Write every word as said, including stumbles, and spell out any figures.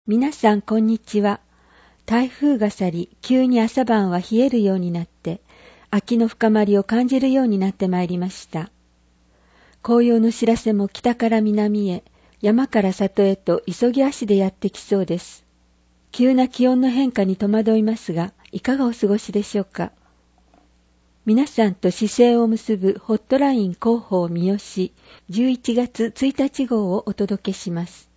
皆さんこんにちは。台風が去り、急に朝晩は冷えるようになって、秋の深まりを感じるようになってまいりました。紅葉の知らせも北から南へ、山から里へと急ぎ足でやってきそうです。急な気温の変化に戸惑いますが、いかがお過ごしでしょうか。皆さんと姿勢を結ぶホットライン広報三好じゅういちがつついたち号をお届けします。